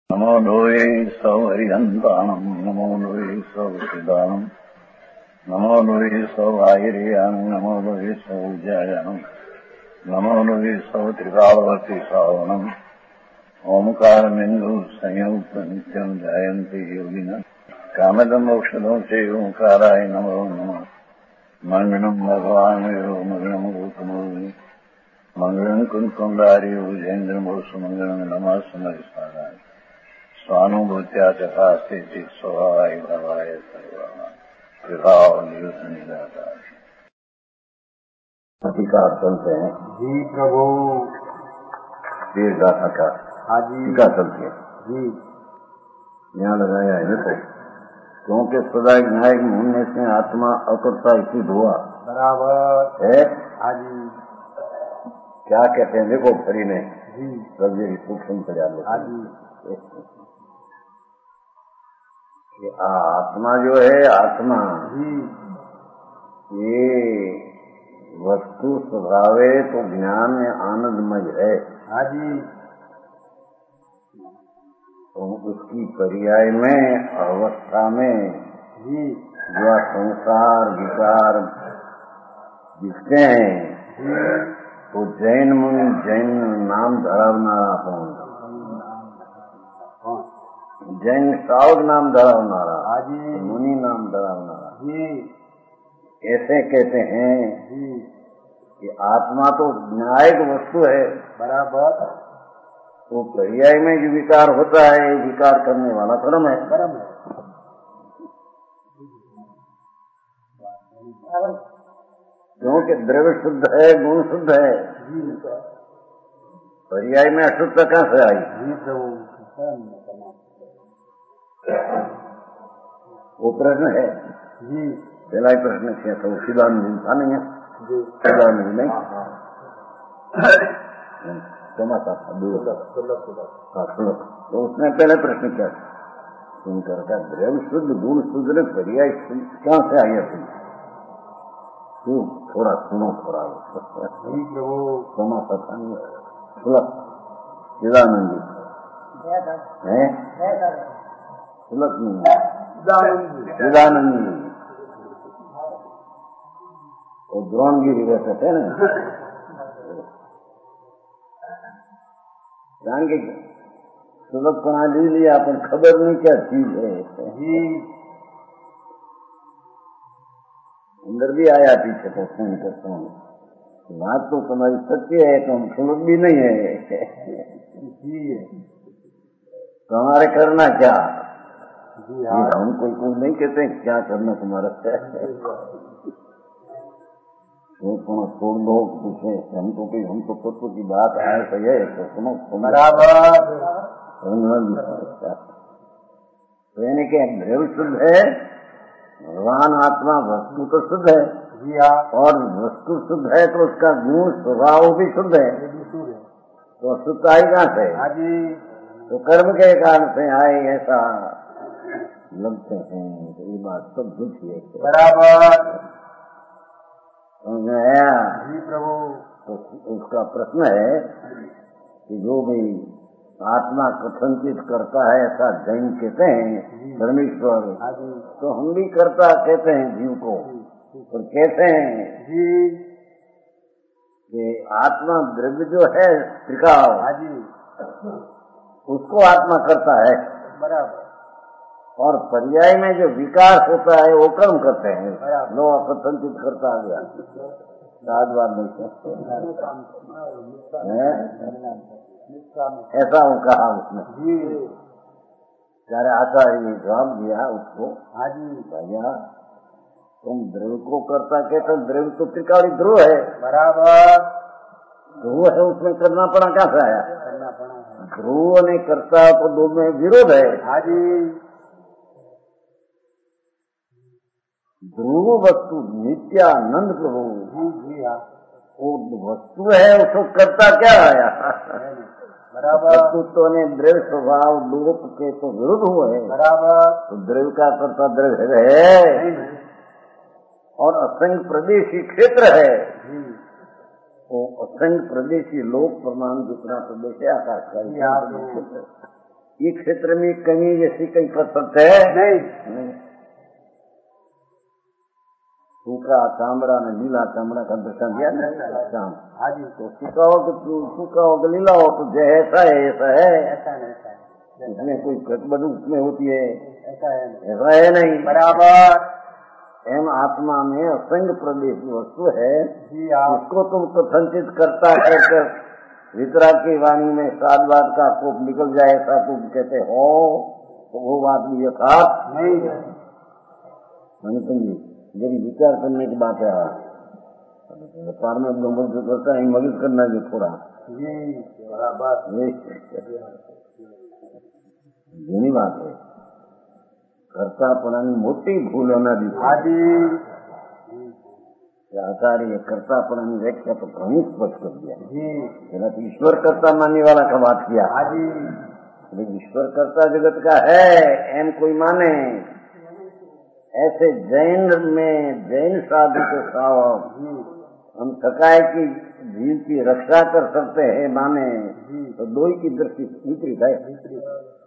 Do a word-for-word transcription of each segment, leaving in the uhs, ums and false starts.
नमो लोये सौहरिहन्ताणम् नमो लोये सौहृदानम् नमो लोये सौभागिर्यानम् नमो लोये सौजायानम् नमो लोये सौत्रिकावती सावनम् ओंकारमिन्दु संयुक्त नित्यम् जायन्ति योगिनः कामदम् मोक्षदम् च ओंकाराय नमो नमः मङ्गलम् भगवान् वीरो मङ्गलम् रूपमोहि मङ्गलम् कुन्कुण्डारि उजेन्द्रमोसु मङ्गलम् नमः समरिसाराय स्वानुभूत्या तथा स्थिति स्वभावाय भवाय सर्वभाव अधिकार चलते हैं जी प्रभु वीर गाथा का हाँ जी टीका चलती है जी यहाँ लगाया है देखो क्योंकि सदा न्यायिक होने से आत्मा अकर्ता स्थित हुआ बराबर है। हाँ जी क्या कहते हैं देखो फरी ने जी सब ये सूक्ष्म चढ़ा लो हाँ जी कि आत्मा जो है आत्मा जी ये वस्तु स्वभावे तो ज्ञान में आनंदमय है। हाँ जी तो उसकी पर्याय में अवस्था में जी जो संसार विकार दिखते हैं तो जैन मुनि जैन नाम धरावनारा कौन जैन साउद नाम धरावनारा हाँ जी मुनि नाम धरावनारा जी ऐसे कहते हैं जी कि आत्मा तो न्यायिक वस्तु है बराबर तो पर्याय में जो विकार होता है विकार करने वाला कर्म है कर्म है क्योंकि द्रव्य शुद्ध है गुण शुद्ध है जी पर्याय में अशुद्धता कहाँ से आई जी प्रभु वो प्रश्न है जी पहला ही प्रश्न किया था वो शिवानंद था नहीं है जी शिवानंद नहीं समाता था दूर हाँ सुनो तो उसने पहले प्रश्न किया सुनकर का द्रव्य शुद्ध गुण शुद्ध ने पर्याय कहाँ से आई तुम तू थोड़ा सुनो थोड़ा जी प्रभु समाता था नहीं सुलभ शिवानंद जी है सुलभ नहीं विदानंद जी और द्रोणगिरी रहते थे ना जान के सुलभ प्रणाली लिया अपन खबर नहीं क्या चीज है जी अंदर भी आया पीछे तो फोन करता हूँ बात तो तुम्हारी सत्य है तो हम सुलभ भी नहीं है जी तो हमारे करना क्या जी हाँ हम कोई कोई नहीं कहते क्या करना तुम्हारा वो छोड़ दो पूछे हमको कि हम तो तत्व की बात आए तो ये तो सुनो बराबर तो यानी कि द्रव्य शुद्ध है भगवान आत्मा वस्तु तो शुद्ध है जी हाँ और वस्तु शुद्ध है तो उसका गुण स्वभाव भी शुद्ध है तो अशुद्ध आई कहाँ से हाँ जी तो कर्म के कारण से आए ऐसा लगते हैं तो ये बात सब झूठी है बराबर समझ में आया जी प्रभु तो उसका प्रश्न है कि जो भी आत्मा कथनचित करता है ऐसा जैन कहते हैं परमेश्वर हाँ जी तो हम भी करता कहते हैं जीव को और कहते हैं जी कि आत्मा द्रव्य जो है त्रिकाल हाँ जी उसको आत्मा करता है बराबर और पर्याय में जो विकास होता है वो कर्म करते हैं बराबर। लो कथनचित करता आ गया सात बार नहीं कहते ऐसा वो कहा उसने जी सारे आचार्य ने जवाब दिया उसको हाँ जी भैया तुम द्रव्य को करता कहते द्रव्य तो त्रिकाली ध्रुव है बराबर ध्रुव है उसमें करना पड़ा कहाँ से आया करना पड़ा है ध्रुव ने करता तो दो में विरोध है हाँ जी ध्रुव वस्तु नित्यानंद प्रभु जी जी हाँ वो वस्तु है उसको करता क्या आया बराबर वस्तुत्व ने द्रव्य स्वभाव लोक के तो विरुद्ध हुए बराबर तो द्रव्य का करता द्रव्य है और असंख्य प्रदेशी क्षेत्र है जी वो असंख्य प्रदेशी लोक प्रमाण जितना प्रदेश है आकाश का क्षेत्र ये क्षेत्र में कमी जैसी कहीं कर सकते है नहीं, नहीं। सूखा चामड़ा ने लीला चामड़ा का दर्शन दिया ना शाम। हाँ जी, तो सूखा हो तो सूखा हो तो लीला हो तो जय ऐसा है ऐसा है, ऐसा नहीं, ऐसा है, उसमें कोई गड़बड़ उसमें होती है, ऐसा है, ऐसा है नहीं। बराबर। एम आत्मा में असंग प्रदेश वस्तु है, जी आप उसको तुम कथनचित करता कर वितरा की वाणी में साधवाद का कोप निकल जाए ऐसा तुम कहते हो तो वो बात भी यथार्थ नहीं, नहीं। यदि विचार करने की बात है, व्यापार में ब्रह्म जो करता है मदद करना जो थोड़ा जी बराबर, यही बात है। कर्तापणाની મોટી ભૂલ હોના दी हाँ जी, आचार्य कर्तापणाની व्याख्या तो घनी स्पष्ट कर दिया जी है। ईश्वर कर्ता मानने वाला का बात किया, हाँ जी, लेकिन ईश्वर कर्ता जगत का है एम कोई माने, ऐसे जैन में जैन साधु के साथ जी हम थकाए की जीव की रक्षा कर सकते हैं माने जी, तो दो ही की दृष्टि विपरीत है। दूसरी,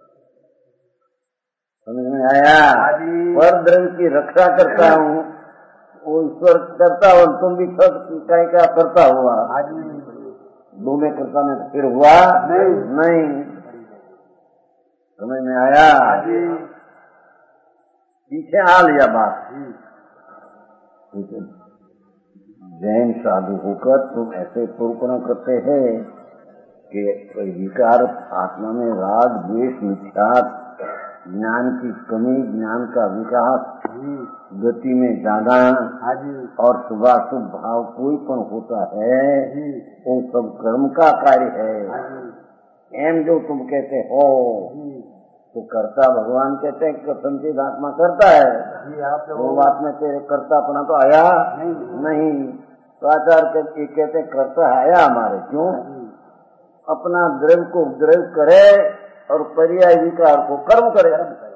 समझ में आया? हाँ जी, पर द्रव्य की रक्षा करता हूँ वो ईश्वर करता हो, तुम भी कहीं क्या करता हुआ, हाँ जी, दो में करता में फिर हुआ नहीं, नहीं। समझ में आया? हाँ जी, पीछे आ लिया बात। जी जैन साधु होकर तुम ऐसे पूर्ण करते हैं कि विकार आत्मा में राग द्वेष मिथ्यात्व ज्ञान की कमी, ज्ञान का विकास, जी, गति में जाना हाँ जी, और शुभाशुभ भाव कोई पण होता है जी, वो सब कर्म का कार्य है। हाँ जी, एम जो तुम कहते हो जी, तो कर्ता भगवान कहते हैं कि संचित आत्मा करता है, जी आप वो लोग बात में तेरे कर्ता अपना तो आया नहीं, नहीं। तो आचार्य कहते हैं कर्ता आया हमारे, क्यों? जी, अपना द्रव्य को द्रव्य करे और पर्याय विकार को कर्म करे,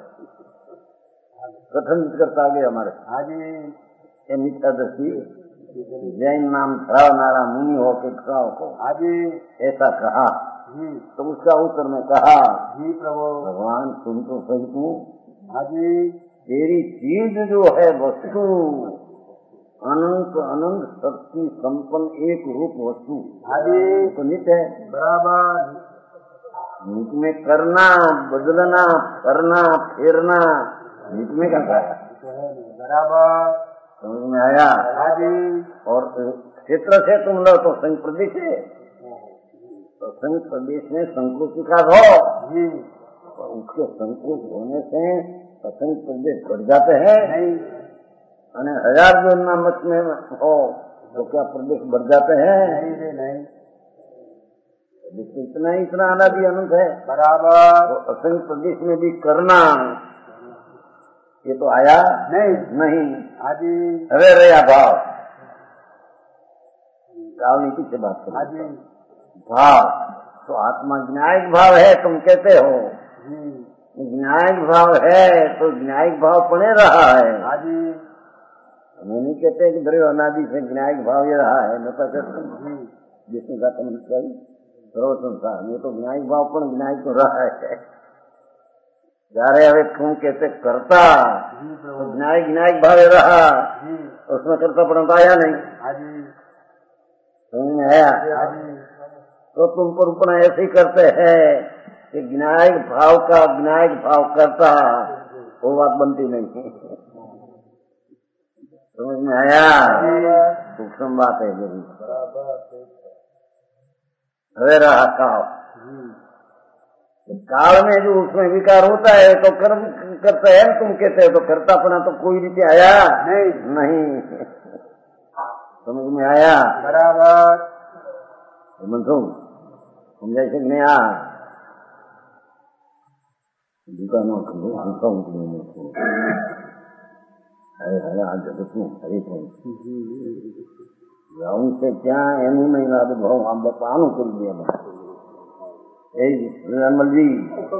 कथन करता आगे हमारे। हाँ जी, ये मिथ्या दृष्टि जैन नाम धरावनारा मुनि हो के खाओ को हाँ जी, ऐसा कहा। जी, तो उसका उत्तर में कहा जी प्रभु, भगवान सुन तो सही तू, हाँ जी, तेरी चीज जो है वस्तु अनंत अनंत शक्ति संपन्न एक रूप वस्तु, हाँ जी, तो नित्य है। बराबर, नित में करना बदलना करना फेरना नित में करता है, तो है नहीं, बराबर, समझ में आया? हाँ जी, और क्षेत्र से तुम लो तो संघ प्रदेश है, तो संघ प्रदेश में संकुच का हो, जी, तो उसके संकुच होने से संघ प्रदेश बढ़ जाते हैं नहीं, और हजार जो मत में हो तो क्या प्रदेश बढ़ जाते हैं? नहीं रे नहीं, इतना इतना अनादि अनंत है। बराबर, तो असंग प्रदेश में भी करना ये तो आया नहीं, नहीं। हाँ जी, अरे रया भाव रावनीति से बात हाँ करो। जी, भाव तो आत्मा ज्ञायिक भाव है तुम कहते हो, जी, ज्ञायिक भाव है तो ज्ञायिक भाव बने रहा है। हाँ जी, हमें नहीं कहते कि द्रव्य अनादि से ज्ञायिक भाव ये रहा है, न तो कहते जी, जिसने कहा समझ चाहिए सर्व संसार में तो ज्ञायिक भाव पर ज्ञायिक तो रहा है। जारे હવે तुम कहते करता जी तो प्रभु, ज्ञायिक ज्ञायिक भाव रहा, जी, उसमें करता परंतु आया नहीं, हाँ जी, समझ में आया? हाँ जी, तो तुम पर ऐसे ही करते हैं कि ज्ञायिक भाव का ज्ञायिक भाव करता, वो बात बनती नहीं। समझ में आया? सूक्ष्म बात है जरूर। बराबर, हवे रहा काल, जी, काल में जो उसमें विकार होता है तो कर्म करते हैं, तुम कहते हो तो करता अपना तो कोई रीति आया नहीं, नहीं। समझ में आया? बराबर, मनसू समझाई से नहीं आ दुकानों को अरे हरे आज जगत में हरे राउंड से क्या एनु नहीं लाद भाव हम बतानु कर दिया मैं ए निर्मल जी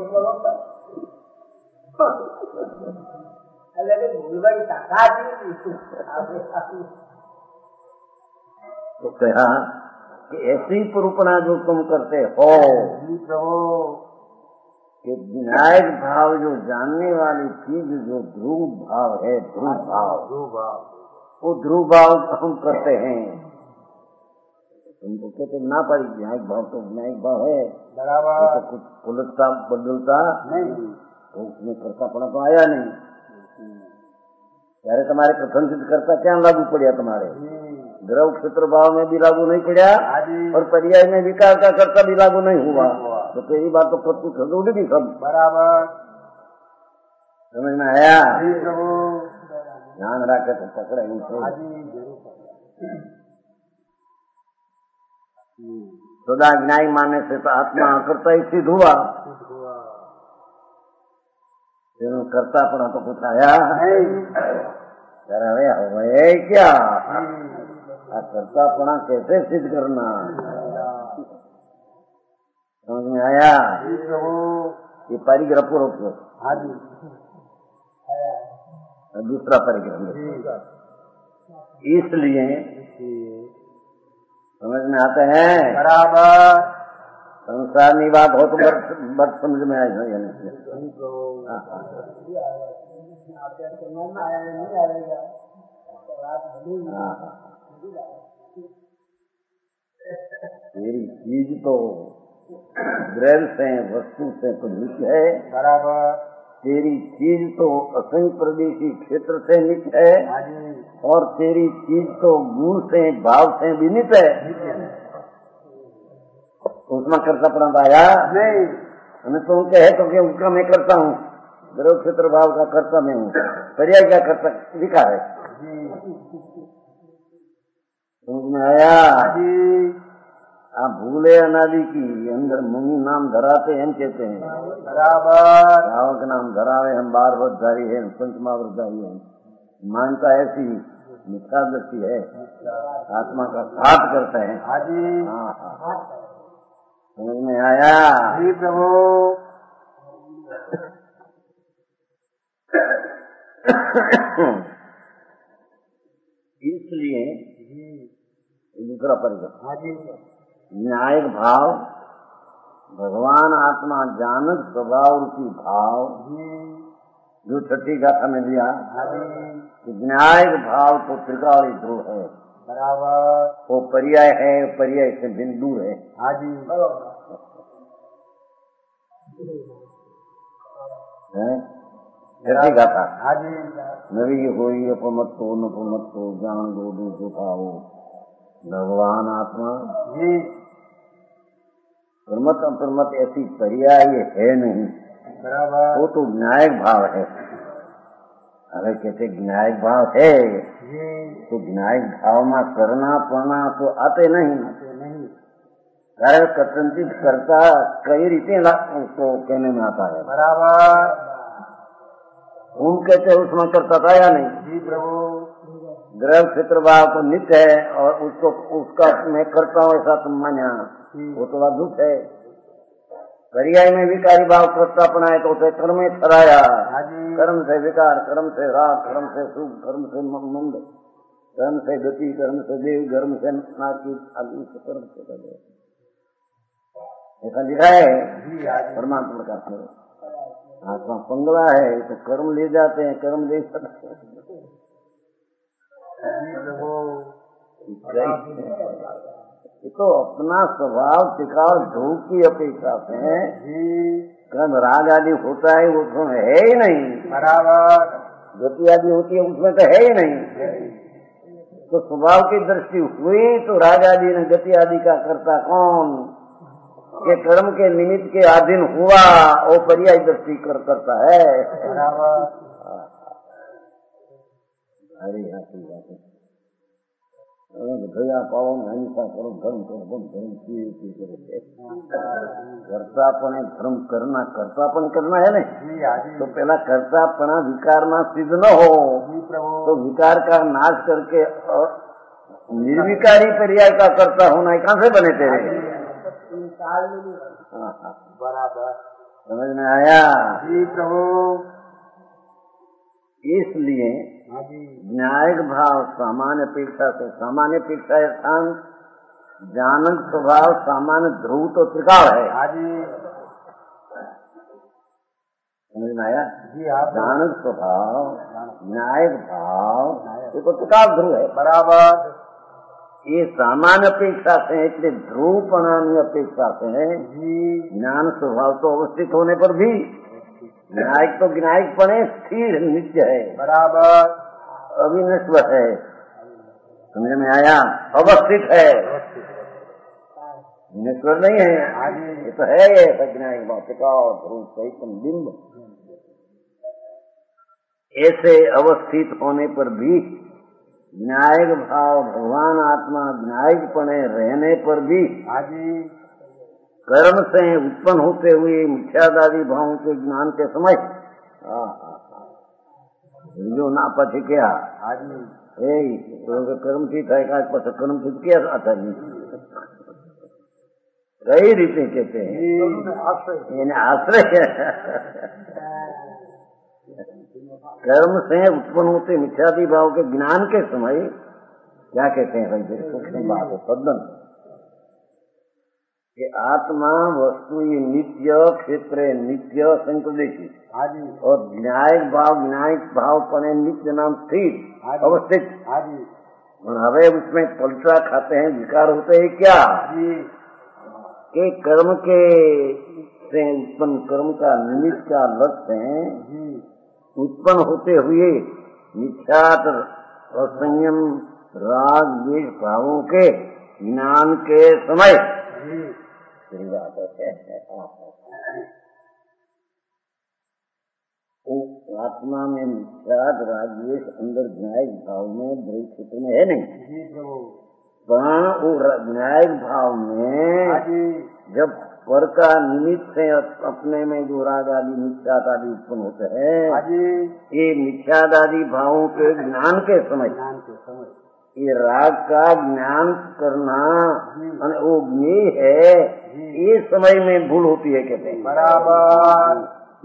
तो कहा कि ऐसी पुरुपना जो तुम करते हो जी प्रभु, कि विनायक भाव जो जानने वाली चीज जो ध्रुव भाव है, ध्रुव भाव, ध्रुव भाव, वो ध्रुव भाव हम करते हैं। तुमको कहते ना पाई विनायक भाव तो विनायक भाव है बराबर, तो कुछ पुलटता बदलता नहीं, तो उसमें करतापना तो आया नहीं। ત્યારે તમારે પ્રથમ સિદ્ધ કરતા ક્યાં लागू પડ્યા તમાरे? द्रव क्षेत्र भाव में भी लागू नहीं पड़ा और पर्याय में विकार का कर्ता भी लागू नहीं हुआ। तो तेरी बात तो प्रस्तुत हो गई सब बराबर, समझ में आया? प्रभु ध्यान रखे तो पकड़े सदा ज्ञाई मानने से तो आत्मा करता ही सिद्ध हुआ, करता पड़ा तो कुछ आया अरे हवे क्या करतापना कैसे सिद्ध करना? समझ में आया? ये परिग्रह पूर्वक दूसरा परिग्रह, इसलिए समझ में आते हैं बराबर, संसार की बात हो तो बट समझ में आए तेरी चीज तो द्रव्य से वस्तु से तो नित्य है बराबर, तेरी चीज तो असंग प्रदेशी क्षेत्र से नित्य है और तेरी चीज तो गुण से भाव से भी नित्य है। उसमें करता पड़ा आया नहीं, हमें तुम कहे तो कि उसका मैं करता हूँ, द्रव क्षेत्र भाव का करता मैं हूँ, पर्याय क्या करता विकार है। समझ में आया? आप भूले अनादि की अंदर मुनि नाम धराते हम कहते हैं बराबर, रावक नाम धरावे हम बार व्रतधारी है, पंचमा व्रतधारी है, मानता ऐसी मिथ्या दृष्टि है, आत्मा का घात करते हैं। हाँ हाँ, समझ में आया? जी प्रभु, इसलिए दूसरा परिग्रह न्यायिक भाव, भगवान आत्मा जानक स्वभाव रूपी भाव जो छठी गाथा में दिया कि न्यायिक भाव तो त्रिकाली ध्रुव है बराबर, वो पर्याय है, पर्याय से भिन्न दूर है। हाँ जी, छठी गाथा हाँ जी, नवी होई अपमत्तो नपमत्तो जान दो दो भावो भगवान आत्मा जी, प्रमत अप्रमत ऐसी पर्याय है नहीं बराबर, वो तो न्यायिक भाव है। अगर कहते न्यायिक भाव है तो न्यायिक भाव में करना पड़ना तो आते नहीं, नहीं, कारण कथनचित करता कई रीते उसको कहने में आता है बराबर, हम कहते उसमें करता था या नहीं? जी प्रभु, द्रव क्षेत्र भाव तो नित्य है और उसको उसका मैं करता हूँ ऐसा तुम माना, वो तो अद्भुत है। पर्याय में विकारी भाव करता अपना है तो उसे कर्म में ठहराया, कर्म से विकार, कर्म से राग, कर्म से सुख, कर्म से मंद, कर्म से गति, कर्म से देव, कर्म से नाकी आदि से कर्म से कर ऐसा लिखा है परमात्मा का। आत्मा पंगला है तो कर्म ले जाते हैं, कर्म ले सकते हैं। तो अपना स्वभाव टिकाव ध्रुव की अपेक्षा से कर्म राग आदि होता है वो उसमें है ही नहीं, बराबर, गति आदि होती है उसमें तो है ही नहीं। तो स्वभाव की दृष्टि हुई तो राग आदि ने गति आदि का करता कौन? ये कर्म के निमित्त के अधीन हुआ वो पर्याय दृष्टि कर करता है। बराबर, अरे हाँ ठीक है, भैया पाओ अहिंसा करो, धर्म करो, धर्म किए करे कर्तापणे धर्म करना, कर्तापण करना है नहीं तो पहला कर्तापना विकार में सिद्ध न हो तो विकार का नाश करके और निर्विकारी पर्याय का कर्ता होना है कहाँ से बने तेरे? बराबर, समझ में आया? जी प्रभु, इसलिए न्यायिक भाव सामान्य अपेक्षा से, सामान्य अपेक्षा स्थान जानक स्वभाव सामान्य ध्रुव तो त्रिकाल है, समझ में आया? जी हाँ ज्ञान स्वभाव, न्यायिक भाव, ये तो प्रकार ध्रुव है। बराबर। ये सामान्य अपेक्षा से इसलिए ध्रुव प्रणामी अपेक्षा से जी ज्ञान स्वभाव तो अवस्थित होने पर भी न्यायिक तो न्यायिक पने स्थिर नित्य है, बराबर। अविनश्वर है। समझ में आया? अवस्थित है, नश्वर नहीं है। ये तो है ये न्यायिक भाव टिकाव ध्रुव सहित बिंब। ऐसे अवस्थित होने पर भी न्यायिक भाव भगवान आत्मा न्यायिक पने रहने पर भी कर्म से उत्पन्न होते हुए मिथ्यादादी भावों के ज्ञान के समय जो ना पछ क्या कर्म ठीक है का पछ कर्म ठीक किया था जी कई रीते कहते हैं आश्रय कर्म से उत्पन्न होते मिथ्यादि भाव के ज्ञान के समय क्या कहते हैं भाई? सूक्ष्म बात है सदन कि आत्मा वस्तु ये नित्य क्षेत्र नित्य संप्रदेशी और न्यायिक भाव न्यायिक भाव पने नित्य नाम स्थिर अवस्थित। और हमें उसमें पलटा खाते हैं विकार होते हैं क्या कि कर्म के से उत्पन्न कर्म का निमित्त का लक्ष्य है उत्पन्न होते हुए मिथ्यात असंयम राग द्वेष भावों के ज्ञान के समय आत्मा में मिथ्यात राग द्वेष अंदर न्यायिक भाव में द्वैत क्षेत्र में है नहीं। वो न्यायिक भाव में जब पर का निमित्त से अपने में जो राग आदि मिथ्यात आदि उत्पन्न होते हैं ये मिथ्यात आदि भावों के ज्ञान के समय ये राग का ज्ञान करना वो ज्ञेय है। ये समय में भूल होती है कहते हैं। बराबर।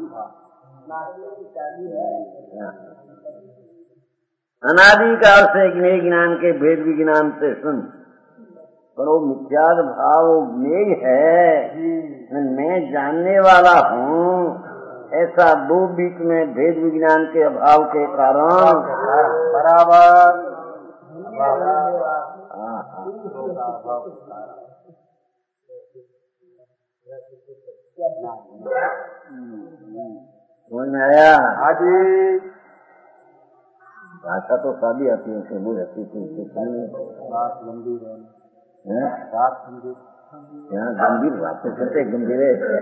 अनादि काल से ज्ञेय ज्ञान के भेद विज्ञान से सुन पर वो मिथ्याद भाव ज्ञेय है मैं जानने वाला हूँ ऐसा दो बीच में भेद विज्ञान के अभाव के कारण बराबर। समझ में आया? हाजी। भाषा तो सादी आती है वो रहती थी बात गंभीर है बात गंभीर यहाँ गंभीर बातें करते गंभीर है।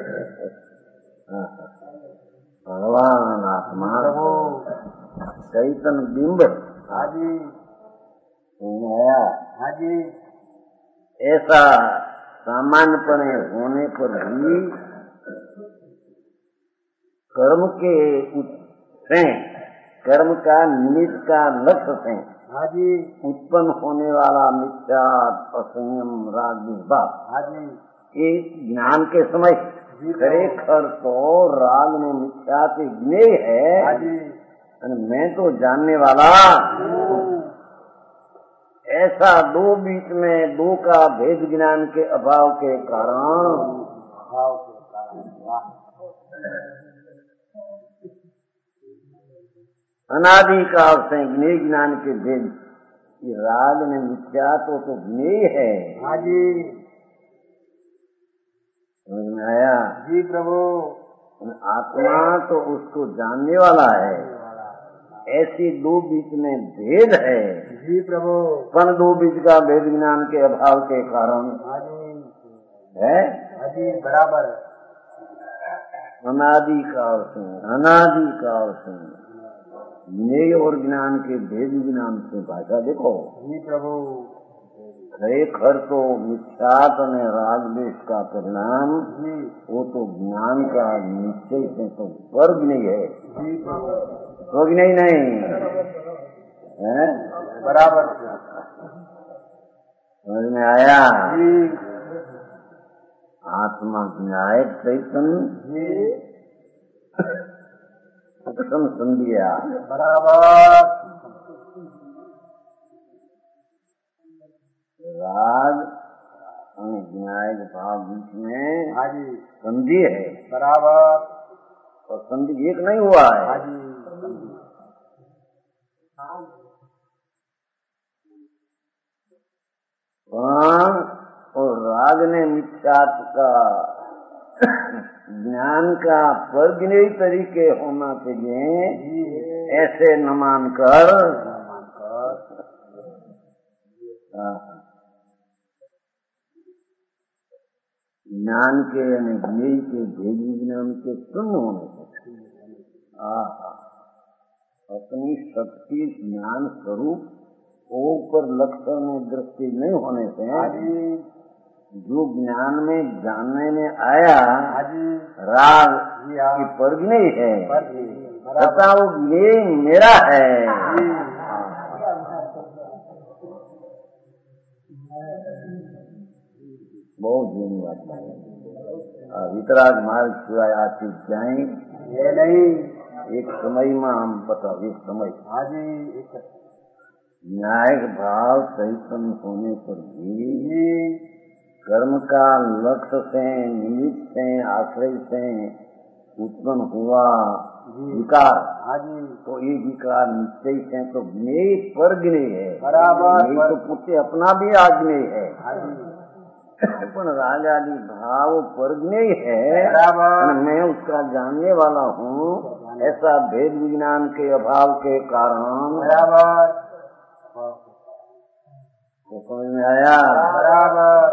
भगवान आत्मा चैतन्य बिंब हाजी आया हाजी ऐसा सामान्यपने होने पर भी कर्म के से कर्म का निमित्त का लक्ष्य से हाजी उत्पन्न होने वाला मिथ्या असंयम राग विभाग ये ज्ञान के समय खरेखर तो राग में मिथ्या के ज्ञेय है मैं तो जानने वाला ऐसा दो बीच में दो का भेद ज्ञान के अभाव के कारण अनादि काल से ज्ञेय ज्ञान के भेद राग में मिथ्या तो तो ज्ञेय है। हाजी समझ में आया? जी प्रभु। आत्मा तो उसको जानने वाला है ऐसी दो बीच में भेद है। जी प्रभु। पर दो बीच का भेद ज्ञान के अभाव के कारण है। हाजी बराबर। अनादि काल से अनादि काल से ज्ञेय और ज्ञान के भेद ज्ञान से भाषा देखो। जी प्रभु। खरेखर तो मिथ्यात में राग द्वेष का परिणाम वो तो ज्ञान का निश्चय से तो वर्ग नहीं है। जी प्रभु। वर्ग नहीं नहीं है बराबर। समझ में आया? जी। आत्मा न्याय चैतन्य संधिया बराबर। राग और न्याय भाव बीच में हाजी संधि है बराबर। और संधि एक नहीं हुआ है। हाँ जी। प्राण और राग ने मिथ्यात्व का ज्ञान का परगिने तरीके होना चाहिए, ऐसे न मानकर ज्ञान के यानी ज्ञेय के भेद विज्ञान के शून्य होने से अपनी शक्ति ज्ञान स्वरूप ऊपर लक्षण में दृष्टि नहीं होने से जो ज्ञान में जानने में आया राग की परगिने है तथा वो ये मेरा है। बहुत जीनी बात है। वितराग मार्ग सिवाय आती जाए ये नहीं, एक समय में हम बता एक समय हाजी न्यायिक भाव चैतन होने पर भी कर्म का लक्ष्य से निमित्त से आश्रय से उत्पन्न हुआ विकार, हाजी तो ये विकार निश्चय से तो ज्ञेय पर ज्ञेय है बराबर, नहीं तो पुत्र अपना भी आज्ञेय है। हाजी पण राग आदि भाव पर ज्ञेय है बराबर, मैं उसका जानने वाला हूँ, ऐसा भेद विज्ञान के अभाव के कारण बराबर वो समझ में आया। बराबर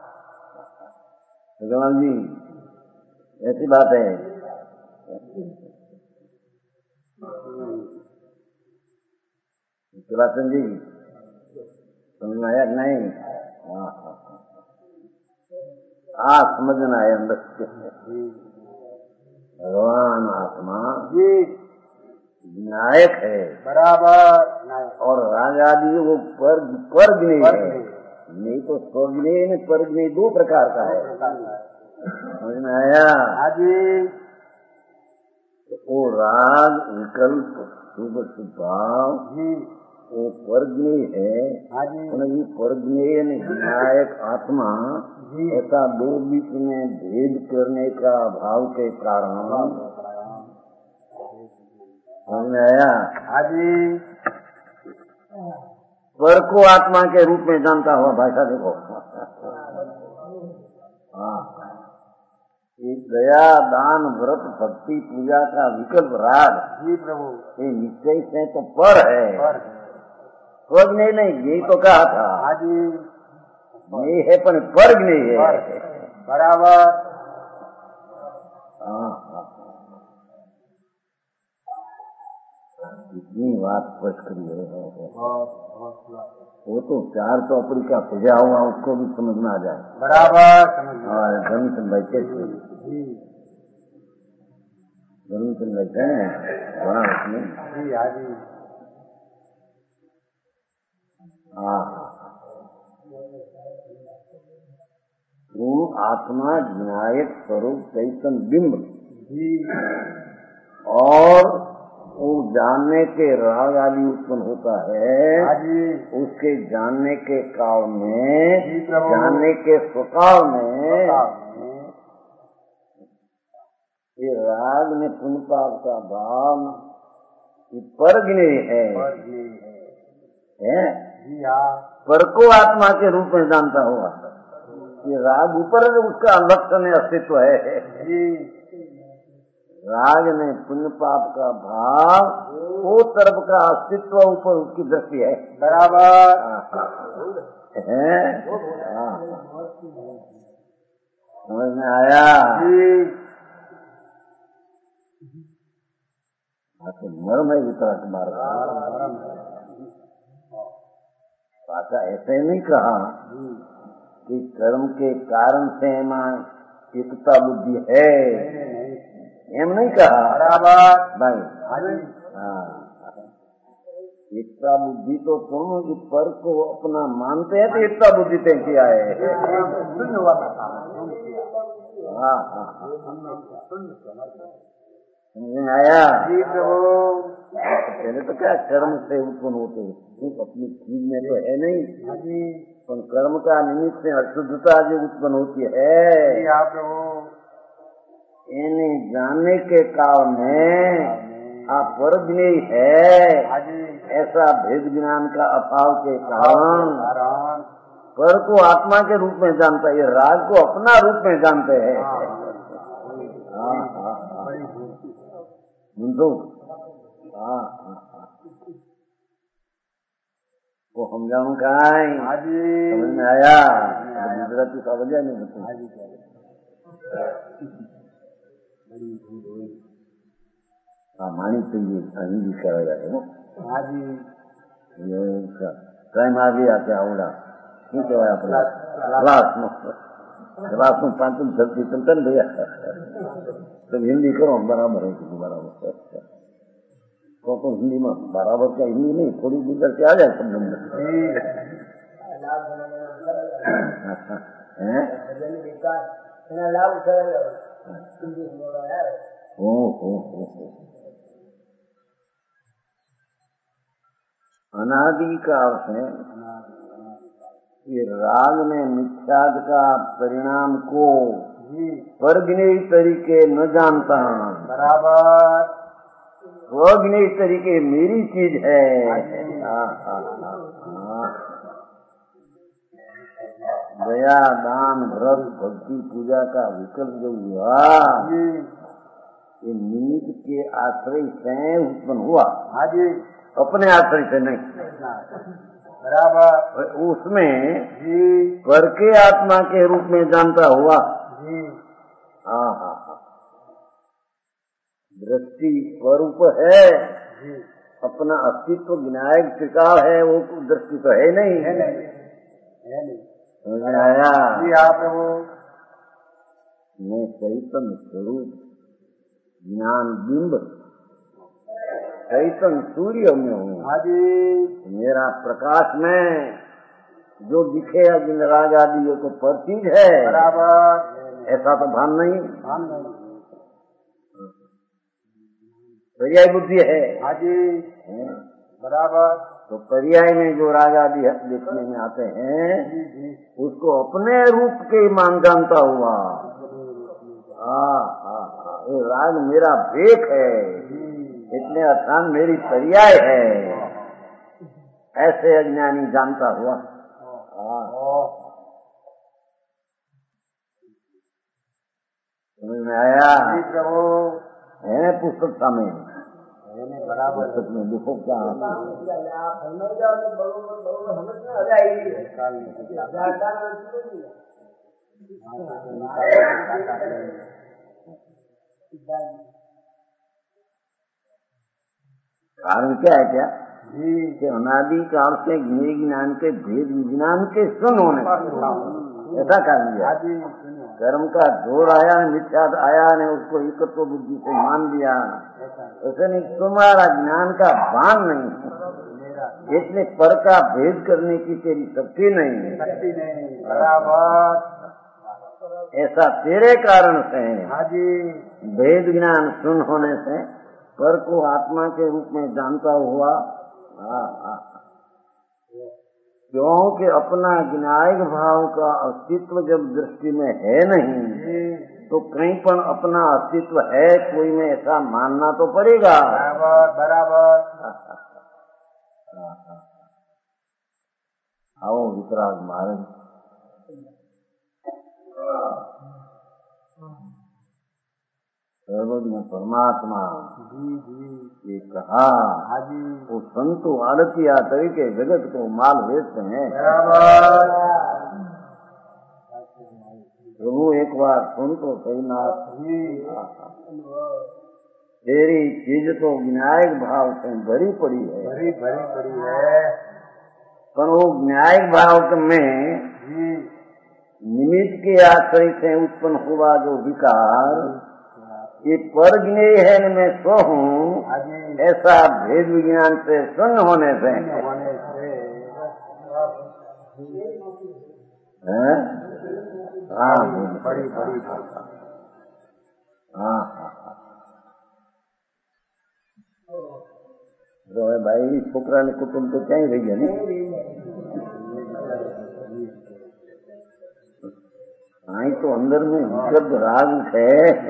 भगवान जी ऐसी बात है। शिवराजन जी समझ में आया कि नहीं? हाँ हाँ हाँ समझना है अंदर से भगवान आत्मा जी नायक है बराबर, और राग आदि वो पर पर ज्ञेय है, नहीं तो स्वज्ञेय ने पर ज्ञेय दो प्रकार का है। समझ में आया? हाजी वो राग विकल्प शुभ स्वभाव जी वो पर ज्ञेय है, हाजी पर ज्ञेय नायक आत्मा जी ऐसा दो बीच में भेद करने का भाव के कारण समझ में आया? हाजी पर को आत्मा के रूप में जानता हुआ भाषा देखो। हाँ एक दया दान व्रत भक्ति पूजा का विकल्प राग जी प्रभु ये निश्चय से तो पर है, पर स्वर्ग नहीं नहीं यही तो कहा था। हाजी ये है पर वर्ग नहीं है। बराबर हाँ हाँ इतनी बात स्पष्ट करी है। वो तो चार चौपड़ी का पूजा हुआ उसको भी समझ में आ जाए। बराबर समझ और धर्म से बैठे थे धर्म से बैठे बड़ा उसमें जी हाजी हाँ वो आत्मा न्यायिक स्वरूप चैतन बिंब जी और वो जानने के राग आदि उत्पन्न होता है, हाजी उसके जानने के काल में जी प्रभु जानने के स्वकाल में ये राग में पुण्य पाप का भाव पर ज्ञेय है, पर जी है? जी हाँ पर को आत्मा के रूप में जानता हुआ ये राग ऊपर उसका लक्षण अस्तित्व है। जी राग में पुण्य पाप का भाव वो तरफ का अस्तित्व ऊपर उसकी दृष्टि है। बराबर है समझ में आया? जी तो मर्म है वितरक मार्ग पासा ऐसे नहीं कहा कि कर्म के कारण से मां एकता बुद्धि है, एम नहीं कहा। बराबर नहीं हाँ एकता बुद्धि तो तुम इस पर को अपना मानते हैं तो एकता बुद्धि तय किया है। हाँ हाँ समझ में आया? जी प्रभु पहले तो क्या कर्म से उत्पन्न होते हैं अपनी चीज में तो है नहीं, हाजी पर कर्म का निमित्त से अशुद्धता जो उत्पन्न होती है जी हाँ प्रभु इन्हें जानने के काल में आप वर्गनीय है, ऐसा भेद ज्ञान का अभाव के कारण पर को आत्मा के रूप में जानता है, राग को अपना रूप में जानते हैं। हाँ हाँ हाँ वो हम जाऊँ कहाँ समझ में आया? गुजराती समझ नहीं होती। हाँ मानी चाहिए हिंदी करा जाए ना। टाइम आ गया क्या आवड़ा શું કહેવાય આપણા ક્લાસનું ક્લાસનું પાંચમ ધરતી ચલતા ને ભૈયા તો હિન્દી કરો બરાબર है कि बराबर तो तो हिंदी में बराबर क्या हिंदी नहीं थोड़ी गुजर के आ जाए सब नंबर अनादि का अर्थ है ये राग में मिथ्याद का परिणाम को वर्गनीय तरीके न जानता बराबर वर्गनीय तरीके मेरी चीज है। दया दान व्रत भक्ति पूजा का विकल्प जो हुआ ये नीत के आश्रय से उत्पन्न हुआ, अपने आश्रय से नहीं बराबर। उसमें पर के आत्मा के रूप में जानता हुआ हाँ हाँ हाँ दृष्टि स्वरूप है, अपना अस्तित्व विनायक त्रिकाल है, वो दृष्टि तो है नहीं है नहीं समझ आया? मैं चैतन्य स्वरूप ज्ञान बिंब चैतन्य सूर्य में हूँ। मेरा प्रकाश में जो दिखे जिन राग आदि को प्रतीत है बराबर, ऐसा तो भान नहीं भान नहीं पर्याय बुद्धि है बराबर। तो पर्याय में जो राग आदि देखने में आते हैं उसको अपने रूप के मान जानता हुआ हाँ हाँ हाँ ये राग मेरा भेद है, इतने अर्थान मेरी पर्याय है, ऐसे अज्ञानी जानता हुआ समझ में आया? है पुस्तक सामने बराबर पुस्तक में लिखो क्या कारण क्या है क्या कि अनादि काल से ज्ञेय ज्ञान के भेद विज्ञान के सुन होने ऐसा कारण है। कर्म का जोर आया ने मिथ्याद आया ने उसको एकत्व बुद्धि से मान लिया, ऐसे नहीं तुम्हारा ज्ञान का भान नहीं, इसलिए पर का भेद करने की तेरी शक्ति नहीं बराबर। ऐसा तेरे कारण से भेद ज्ञान सुन होने से पर को आत्मा के रूप में जानता हुआ क्योंकि अपना विनायक भाव का अस्तित्व जब दृष्टि में है नहीं तो कहीं पर अपना अस्तित्व है कोई में ऐसा मानना तो पड़ेगा बराबर बराबर। आओ वितराग महाराज सर्वज्ञ परमात्मा ये कहा वो संतो आड़तिया तरीके जगत को माल बेचते हैं। प्रभु एक बार सुन तो सही नाथ तेरी चीज तो विनायक भाव से भरी पड़ी है भरी भरी पड़ी है, पर वो विनायक भाव में निमित्त के आश्रय से उत्पन्न हुआ जो विकार ये पर ज्ञेय है न मैं सो हूँ, ऐसा भेद विज्ञान से शून्य होने से हाँ बड़ी बड़ी हाँ तो भाई छोकरा ने कुटुंब तो क्या ही रही है नहीं तो अंदर में विकल्प राग है,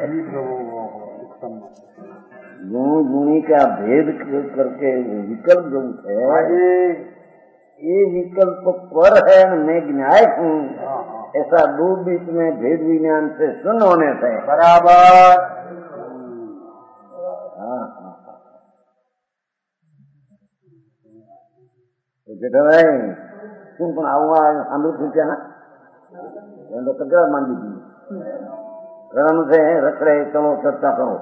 गुण गुणी का भेद करके विकल्प जो है, ये विकल्प पर है, मैं ज्ञायक हूँ, ऐसा दो बीच में भेद विज्ञान से सुन होने से बराबर। हाँ हाँ तो बेटा भाई तुम पण आऊंगा हम लोग ठीक है ना, तो कगड़ा मान लीजिए क्रम से रख रहे, चलो चर्चा करो,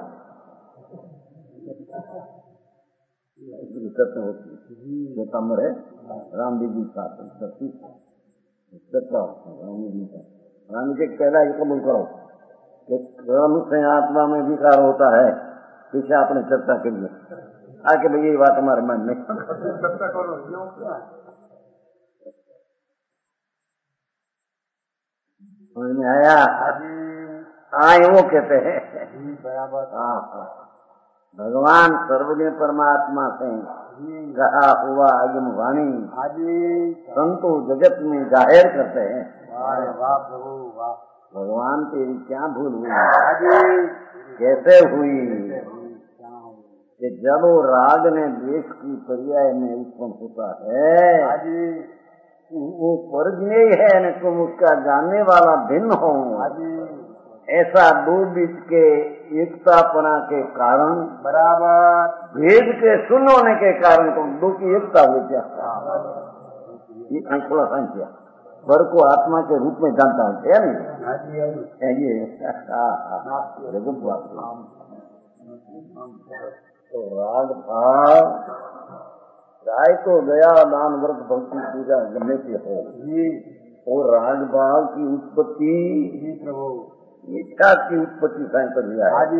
चर्चा होती जो कमर है राम जी साथ सच्ची चर्चा राम जी का राम जी पहला ये कबूल करो कि क्रम से आत्मा में विकार होता है, पीछे आपने चर्चा करिए आके भाई ये बात हमारे मन में चर्चा करो समझ में आया। आए वो कहते हैं बराबर। हाँ हाँ भगवान सर्वज्ञ परमात्मा से कहा हुआ अगम वाणी संतो जगत में जाहिर करते हैं। वाह प्रभु वाह। भगवान तेरी क्या भूल हुई, कैसे हुई कि जब वो राग ने द्वेष की पर्याय में उत्पन्न होता है, वो परज्ञेय है न तुम उसका जानने वाला भिन्न हो, ऐसा दो बीच के एकतापना के कारण बराबर भेद के सुन होने के कारण तुम दो की एकता हो क्या, ये थोड़ा संख्या पर को आत्मा के रूप में जानता है नहीं ये तो राग भाव चाहे तो दया दान व्रत भक्ति पूजा करने की हो, और राग भाव की उत्पत्ति प्रभु इच्छा की उत्पत्ति साई पर हुआ है।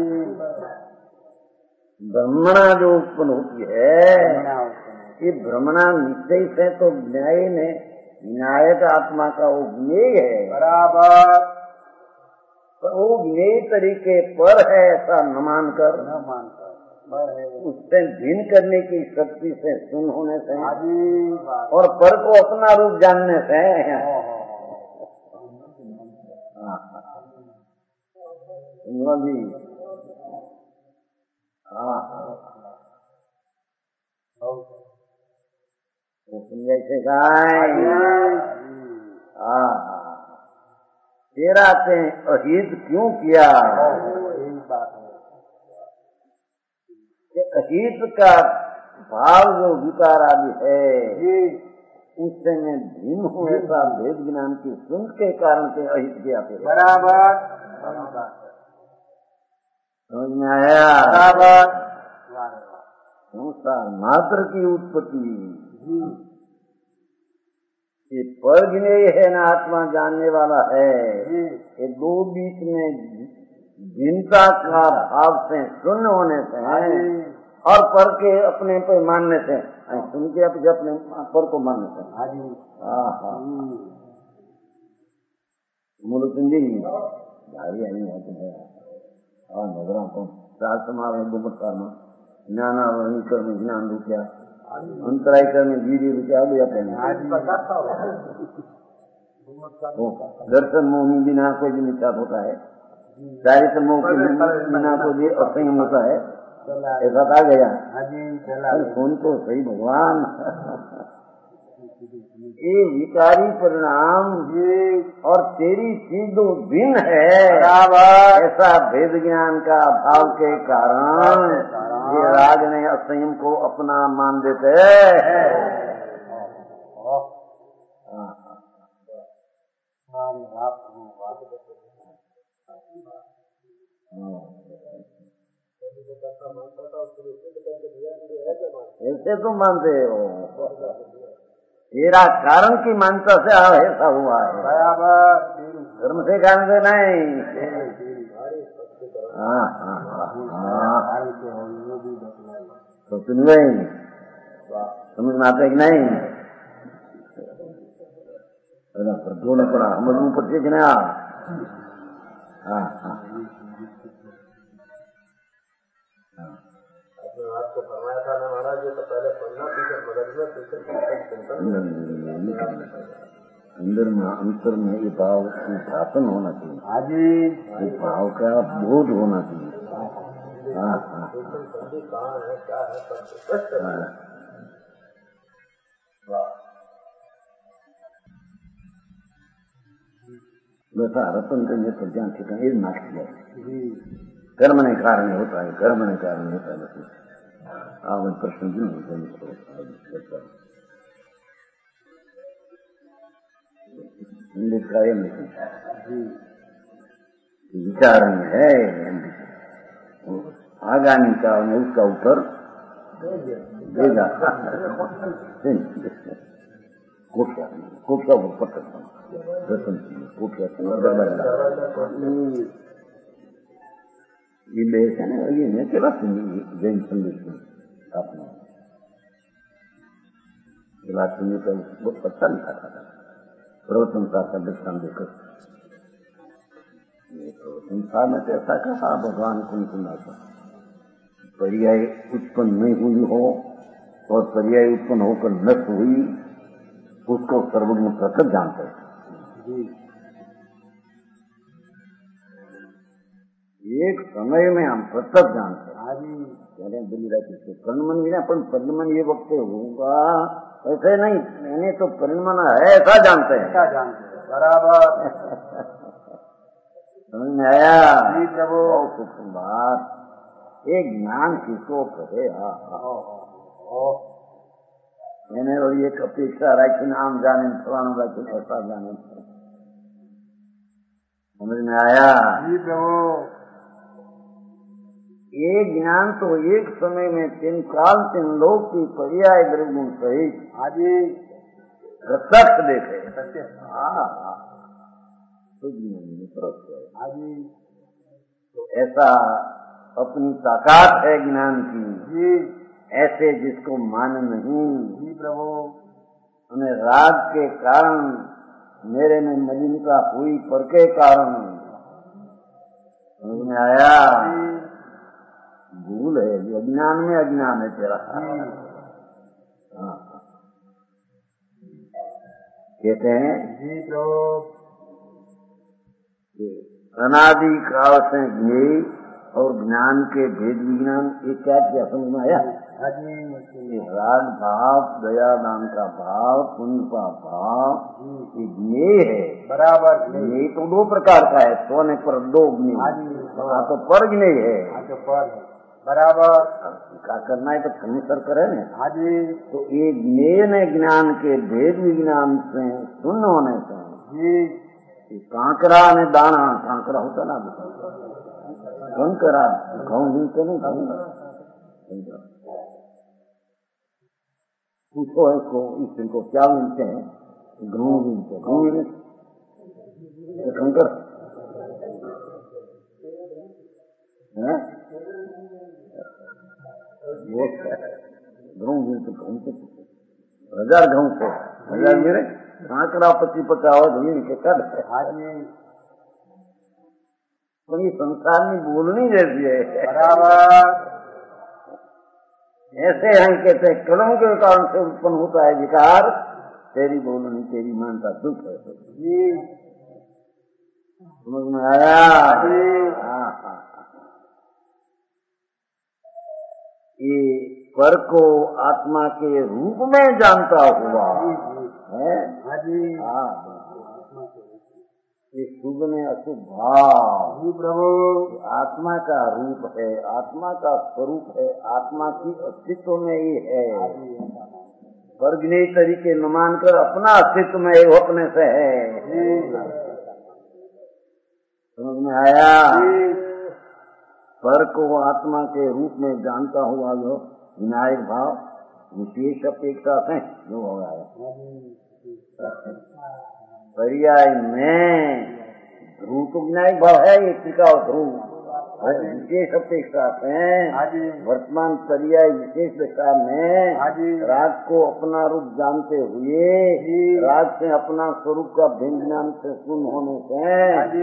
ब्रह्मणा जो उत्पन्न होती है, ये भ्रमणा निश्चय से तो न्याय ने न्यायक आत्मा का वो ज्ञेय है बराबर, पर वो ज्ञेय तरीके पर है ऐसा न मानकर न मानकर उससे भिन्न करने की शक्ति से सुन होने से और और पर को अपना रूप जानने से जी हाँ जैसे गाय हाँ तेरा से अहित क्यों किया, अहित का भाव जो विकार आदि है उससे मैं भिन्न हूँ, ऐसा भेद ज्ञान की सुन के कारण से अहित किया बराबर। समझ में आया। बराबर संसार मात्र की उत्पत्ति ये पर ज्ञेय है ना आत्मा जानने वाला है, ये दो बीच में भिन्नता का भाव से शून्य होने से है और पर के अपने पे मानने से, सुन के अपने अपने पर को मानने से। हाँ हाँ मूल सिंधी भाई आई होते हैं और नजरों को चार समावे गुमट करना ज्ञान वही कर्म ज्ञान रुपया अंतराय कर्म धीरे रुपया भी अपने दर्शन मोह बिना कोई भी निश्चात होता है, चारित्र मोह के बिना को भी असंयम होता है, ऐसा आ गया सुन तो सही भगवान। ये विकारी परिणाम और तेरी चीज भिन्न है, ऐसा भेद ज्ञान का भाव के कारण ये राग ने असंयम को अपना मान देते हैं। ऐसे तो मानते हो, तेरा कारण की मानता से ऐसा हुआ है, धर्म से कारण से नहीं। हाँ हाँ हाँ तो सुन गई, समझ में आता कि नहीं? दोनों पड़ा हम ऊपर सीखने आ। हाँ हाँ आपको फरमाया था ना महाराज, ये तो पहले पढ़ना पीछे मदद में पीछे चिंतन अंदर में अंतर में ये भाव की भाषण होना चाहिए। हाँ जी। ये भाव का बोध होना चाहिए। हाँ हाँ वैसा रतन करने पर ज्ञान ठिकाना ये नाश किया। कर्म ने कारण होता है, कर्म ने कारण होता है। आप प्रश्न भी कायम विचार में है आगामी काल में उसका उत्तर देगा। कोठा कोठा पकड़ ये देश है ना, ये नहीं चला सुनिए जैन संदेश में आपने ये बात सुनिए तो बहुत अच्छा लिखा था। प्रवचन का दृष्टान देकर संसार में तो ऐसा कहा भगवान कुन कुनासा पर्याय उत्पन्न नहीं हुई हो और पर्याय उत्पन्न होकर नष्ट हुई, उसको सर्वज्ञ प्रकट जानते हैं। एक समय में हम प्रकट जानते हैं। दिल्ली रहती परिणमन बिना पर परिणमन ये वक्त होगा ऐसे नहीं, मैंने तो परिणमन है ऐसा जानते हैं। ऐसा जानते हैं बराबर। समझ में आया जी प्रभु। सूक्ष्म बात एक ज्ञान किसको कहे। मैंने और एक अपेक्षा रखी नाम जाने फलाना रखी ऐसा जाने। समझ में आया जी प्रभु। ये ज्ञान तो एक समय में तीन काल तीन लोक की पर्याय द्रव्यों सहित आदि प्रत्यक्ष देखे। हाँ आदि तो ऐसा अपनी ताकत है ज्ञान की जी, ऐसे जिसको मान नहीं जी प्रभु। उन्हें राग के कारण मेरे में मलिनता हुई पर के कारण समझ में आया भूल है। अज्ञान में अज्ञान है तेरा। हाँ कहते हैं जी प्रभु अनादि काल से ज्ञेय और ज्ञान के भेद विज्ञान ये क्या क्या समझ में आया। राग भाव दया दान का भाव पुण्य का भाव ये ज्ञेय है बराबर। ज्ञेय तो दो प्रकार का है, सोने पर दो ज्ञेय तो पर ज्ञेय है बराबर। क्या करना है तो खनिसर करे ना। हाँ जी तो ये ज्ञेय ने ज्ञान के भेद विज्ञान से शून्य होने से जी कांकरा ने दाना कांकरा होता ना कंकरा गाँव मिलते नहीं गाँव पूछो इसको इसको क्या मिलते हैं गाँव मिलते गाँव मिलते कंकर है गाँव मिलते गाँव से हजार गाँव से हजार मेरे कांकरा पति पचाओ जमीन के कद तो ये संसार में बोलनी जैसी है बराबर। ऐसे हैं कहते कर्मों के कारण से उत्पन्न होता है विकार, तेरी बोलनी तेरी मानता दुख है जी। समझ में आया जी। हाँ हाँ ये पर को आत्मा के रूप में जानता हुआ है हाँ ये शुभ में अशुभ भाव प्रभु आत्मा का रूप है, आत्मा का स्वरूप है, आत्मा की अस्तित्व में ये है। वर्गनीय तरीके न मानकर अपना अस्तित्व में वो अपने से है। समझ में आया। पर को आत्मा के रूप में जानता हुआ जो विनायक भाव विशेष अपेक्षा से जो हो आया पर्याय में ध्रुव तो विनायक भाव है ये टीका और ध्रुव विशेष अपेक्षा से वर्तमान पर्याय विशेष दशा में राग को अपना रूप जानते हुए राग से अपना स्वरूप का भिन्न ज्ञान से शून्य होने से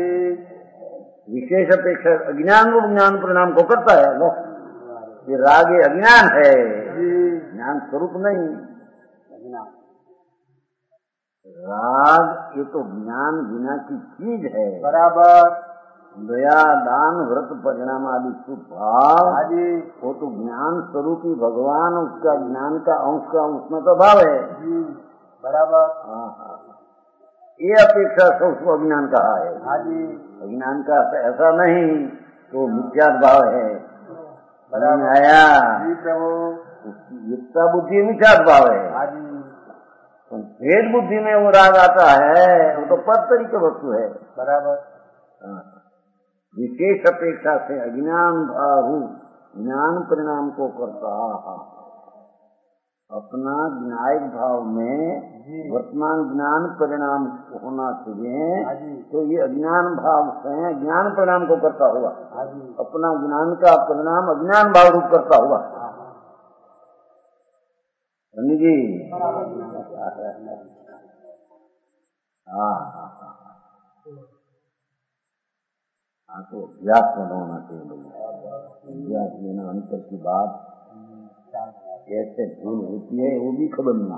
विशेष अपेक्षा अज्ञान रूप ज्ञान परिणाम को करता है। लो ये राग ये अज्ञान है, ज्ञान स्वरूप नहीं। राग ये तो ज्ञान बिना की चीज है। बराबर। दया दान व्रत परिणाम आदि शुभ भाव हाजी। वो तो ज्ञान स्वरूपी भगवान, उसका ज्ञान का अंश का उसमें तो भाव है। जी बराबर। हाँ हाँ, ये अपेक्षा से उसको अज्ञान कहा है। हाजी। अज्ञान का ऐसा नहीं तो मिथ्यात्व भाव है। बराबर। आया जी प्रभु। उसकी युक्ता बुद्धि मिथ्यात्व भाव है। हाजी। भेद बुद्धि में वो राग आता है, वो तो पद तरीके वस्तु है। बराबर। विशेष अपेक्षा से अज्ञान भाव ज्ञान परिणाम को करता अपना ज्ञायक भाव में वर्तमान ज्ञान परिणाम होना चाहिए। तो ये अज्ञान भाव से ज्ञान परिणाम को करता हुआ अपना ज्ञान का परिणाम अज्ञान भाव रूप करता हुआ जी। हाँ हाँ हाँ हाँ, तो अभ्यास में होना चाहिए। अभ्यास लेना अंतर की बात कैसे भूल होती है वो भी खबर नहीं।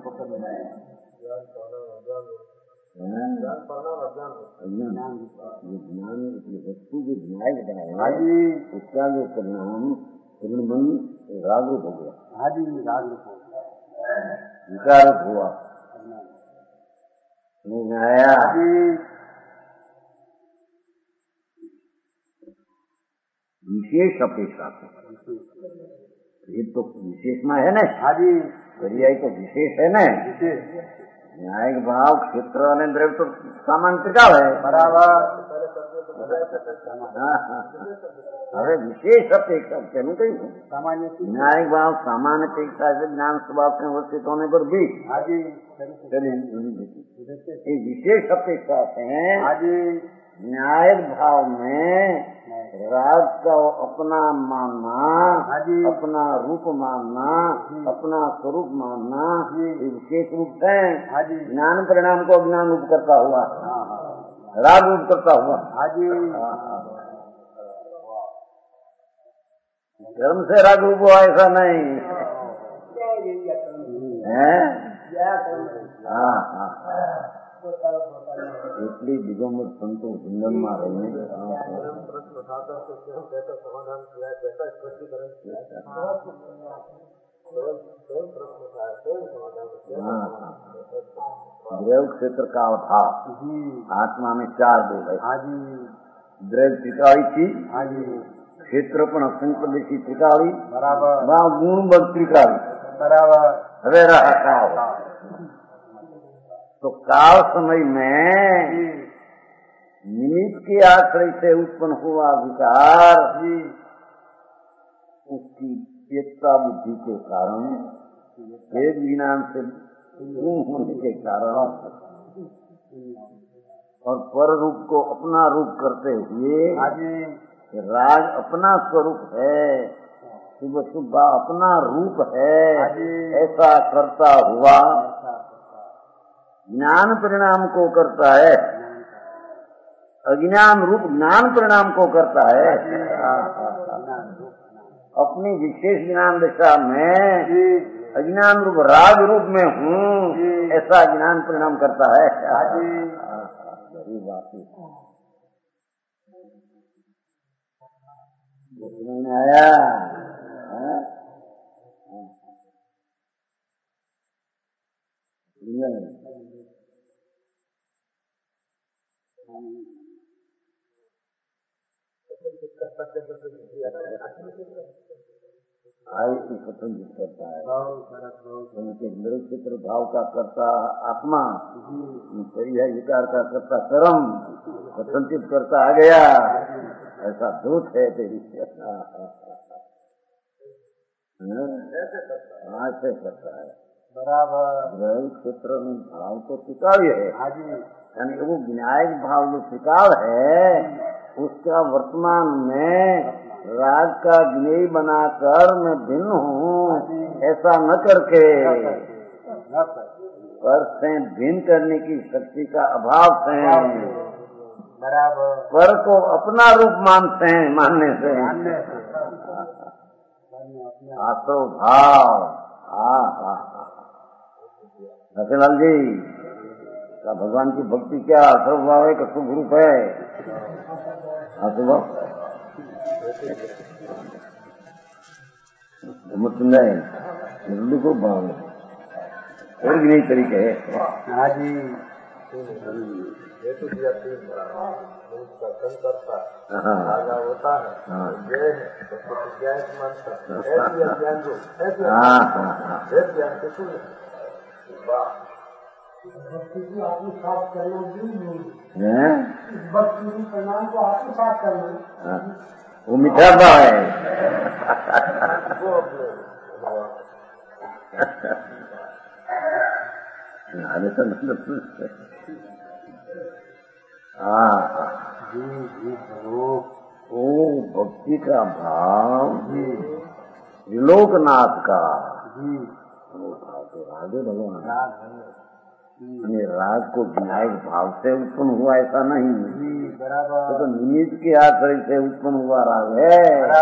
अज्ञान ज्ञान वस्तु जो न्याय बनाया उसका जो परिणाम परिणमन राग रूप हो गया। राग रूप विकार हुआ आया। विशेष अपेक्षा से ये तो विशेष में है ना। पर्याय तो विशेष है ना। न्यायिक भाव क्षेत्र वाले द्रव्य तो सामान्य टिकाव है। बराबर। अरे विशेष अपेक्षा कहूँ कहीं सामान्य न्यायिक भाव सामान्य अपेक्षा से ज्ञान स्वभाव से अवस्थित होने पर भी ये विशेष अपेक्षा से न्यायिक भाव में राग का अपना मानना, अपना रूप मानना, अपना स्वरूप मानना ये विशेष रूप है। ज्ञान परिणाम को अज्ञान रूप करता हुआ राग रूप करता हुआ कर्म से राग रूप हुआ ऐसा नहीं है। हाँ हाँ इसलिए दिगंबर संतों जंगल में रहे समाधान किया जैसा स्पष्टीकरण किया द्रव्य क्षेत्र का अभाव आत्मा में चार दो है। द्रव्य त्रिकाली थी, क्षेत्र पण असंख्य त्रिकाली बराबर गुण बल त्रिकाली बराबर हवे रहा काल। तो काल समय में निमित्त के आश्रय से उत्पन्न हुआ विकार उसकी एकता बुद्धि के कारण भेद विज्ञान से गुम होने के कारण और पर रूप को अपना रूप करते हुए राग अपना स्वरूप है, शुभ शुभ अपना रूप है, ऐसा करता हुआ ज्ञान परिणाम को करता है। अज्ञान रूप ज्ञान परिणाम को करता है। अपनी विशेष ज्ञान दिशा में अज्ञान रूप राग रूप में हूँ ऐसा ज्ञान परिणाम करता है। बड़ी बात आया आयु स्वतंत्र करता है उनके निरुचित्र भाव का करता आत्मा परिहार विकार का करता कर्म स्वतंत्रित करता आ गया। ऐसा दूत है तेरी ऐसे करता है बराबर। द्रव्य क्षेत्र में भाव तो टिकाव है यानी वो विनायक भाव जो टिकाव है उसका वर्तमान में राग का ज्ञेय बनाकर मैं भिन्न हूँ ऐसा न करके पर से भिन्न करने की शक्ति का अभाव से बराबर पर को अपना रूप मानते हैं मानने से आश्रव भाव। हाँ हाँ नसीलाल जी का भगवान की भक्ति क्या सर्वभाव है, का शुभ रूप है? स्वभाव मृदु को भाव और भी नई तरीके है। हाँ जी, हेतु दिया उसका संकर्ता राजा होता है, जय है तो ज्ञान मानता ऐसी अज्ञान जो ऐसी वेद ज्ञान के शून्य भक्ति को आत्मसात करना भी नहीं, भक्ति प्रणाम को आत्मसात करना वो मीठा भाव है। अरे तो हाँ ओ भक्ति का भाव त्रिलोकनाथ का तो राधे भगवान राग को विनायक भाव से उत्पन्न हुआ ऐसा नहीं, तो, तो निमित्त के आश्रय से उत्पन्न हुआ राग है।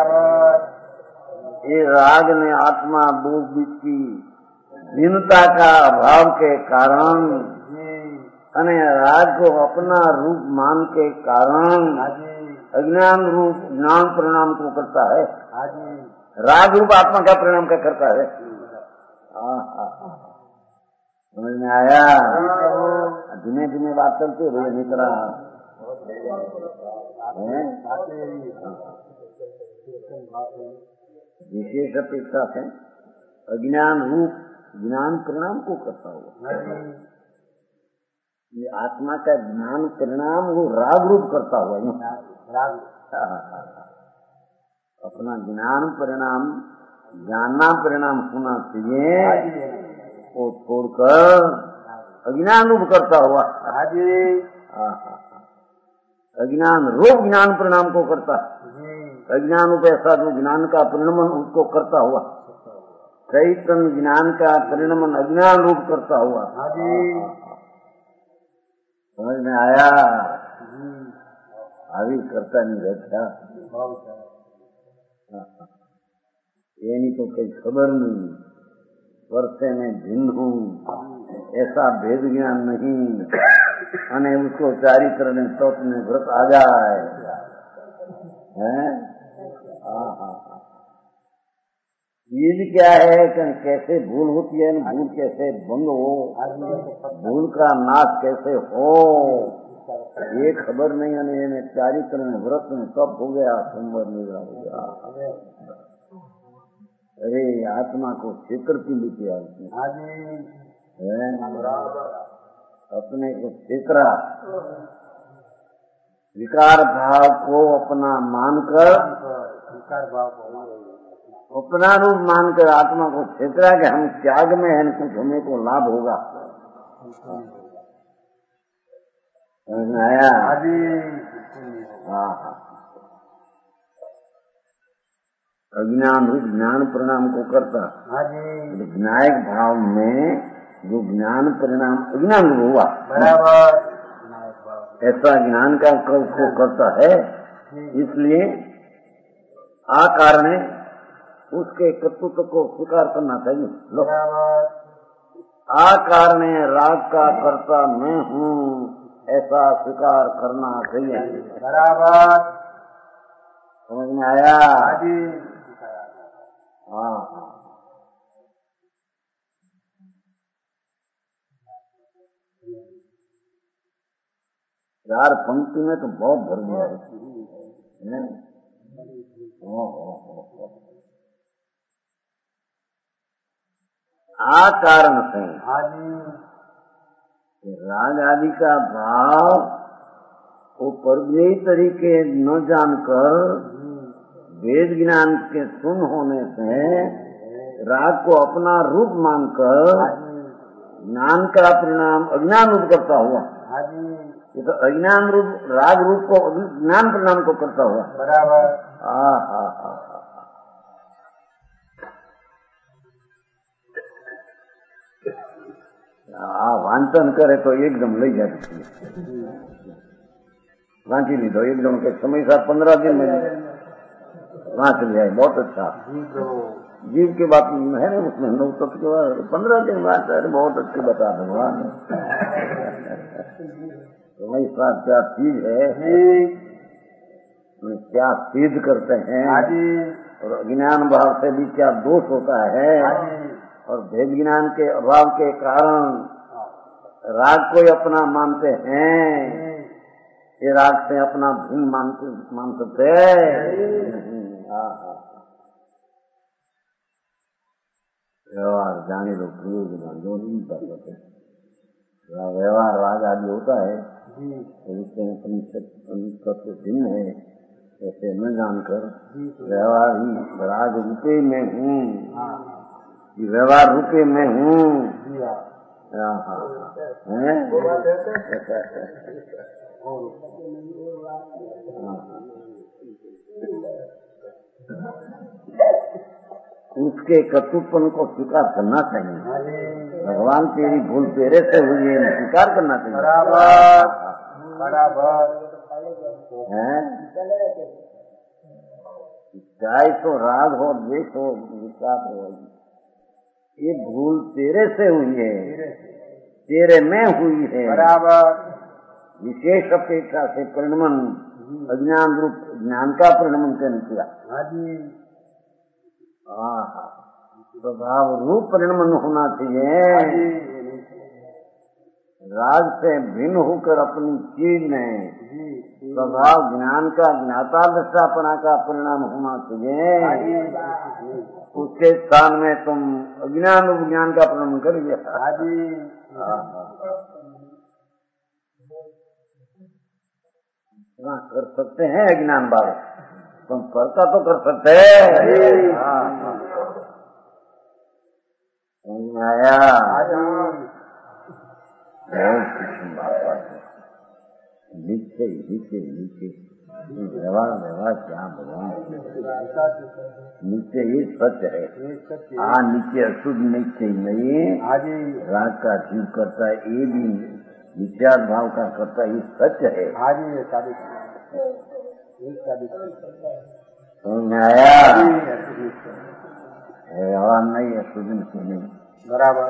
ये राग ने आत्मा दो बीच की भिन्नता का अभाव के कारण अने राग को अपना रूप मान के कारण अज्ञान रूप ज्ञान परिणाम को करता है। राग रूप आत्मा का परिणाम क्या करता है? समझ में आया? धीमे धीमे बात चलती है नहीं तरह विशेष अपेक्षा से अज्ञान रूप ज्ञान परिणाम को करता हुआ ये आत्मा का ज्ञान परिणाम वो राग रूप करता हुआ राग अपना ज्ञान परिणाम जानना परिणाम होना चाहिए वो छोड़कर अज्ञान रूप करता हुआ अज्ञान रूप ज्ञान परिणाम को करता अज्ञान रूप ऐसा जो ज्ञान का परिणमन उसको करता हुआ चैतन्य ज्ञान का परिणमन अज्ञान रूप करता हुआ। समझ में आया? अभी करता नहीं रहता ये नहीं तो कहीं खबर नहीं वर्षे में भिन्न हूँ ऐसा भेद ज्ञान नहीं अने उसको चारित्र ने तप में व्रत आ जाए हैं। ये भी क्या है कि कैसे भूल होती है, भूल कैसे भंग हो, भूल का नाश कैसे हो ये खबर नहीं है। चारित्र में व्रत में सब हो गया, सोमवार मेरा हो गया। अरे आत्मा को छेत्र की लिखी अपने को छेत्रा विकार भाव को अपना मानकर विकार भाव अपना रूप मानकर आत्मा को छेत्रा के हम त्याग में है कुछ हमें को लाभ होगा। आया? हाँ हाँ अज्ञान रूप ज्ञान परिणाम को करता विनायक भाव में जो ज्ञान परिणाम अज्ञान हुआ बराबर ऐसा ज्ञान का को करता है। इसलिए आ कारण उसके कर्तृत्व को स्वीकार करना चाहिए। लो आ कारण राग का कर्ता मैं हूँ ऐसा स्वीकार करना चाहिए। बराबर समझ में आया? हाँ हाँ चार पंक्ति में तो बहुत भर गया है। आ कारण से राग आदि का भाव वो परग्रही तरीके न जानकर वेद ज्ञान के सुन होने से राग को अपना रूप मानकर ज्ञान का परिणाम अज्ञान रूप करता हुआ ये तो अज्ञान रूप राग रूप को ज्ञान परिणाम को करता हुआ बराबर। हाँ हाँ हाँ हाँ वांचन करे तो एकदम ले जाती वांची ली दो एकदम के समय साथ पंद्रह दिन में वांच लिया बहुत अच्छा। जीव की बात है ना उसमें नौ तत्व पंद्रह दिन बाद बहुत अच्छी बता भगवान। तुम्हारी साथ क्या चीज है, क्या सिद्ध करते हैं, और अज्ञान भाव से भी क्या दोष होता है, और भेद ज्ञान के अभाव के कारण राग को अपना मानते हैं, ये राग से अपना भिन्न मानते मान सकते व्यवहार जाने लो प्रयोग जो नहीं कर सकते। व्यवहार राग आदि होता है इससे अपनी सबसे भिन्न है, ऐसे न जानकर व्यवहार ही राग रूपे में हूँ, व्यवहार रूपे में हूँ। उसके कर्तृत्व को स्वीकार करना चाहिए। भगवान तेरी भूल तेरे से हुई है, स्वीकार करना चाहिए। बराबर बराबर है, चाहे तो राग हो, द्वेष हो, विचार हो, ये भूल तेरे से हुई है, तेरे में हुई है। बराबर विशेष अपेक्षा से परिणमन अज्ञान रूप ज्ञान का परिणमन करने किया। स्वभाव रूप परिणमन होना चाहिए। राग से भिन्न होकर अपनी चीज में स्वभाव ज्ञान का ज्ञाता दृष्टापना का परिणाम होना चाहिए। उसके स्थान में तुम अज्ञान रूप ज्ञान का परिणाम कर दिया। कर सकते हैं अज्ञान भाव, तुम करता तो कर सकते हैं। आया नीचे नीचे नीचे व्यवहार व्यवहार क्या भगवान नीचे ये सत्य है। हाँ नीचे अशुद्ध नीचे नहीं, राग का जीव करता है, ये भी विचार भाव का करता है, ये सत्य है। आया व्यवहार नहीं अशुद्ध नहीं बराबर।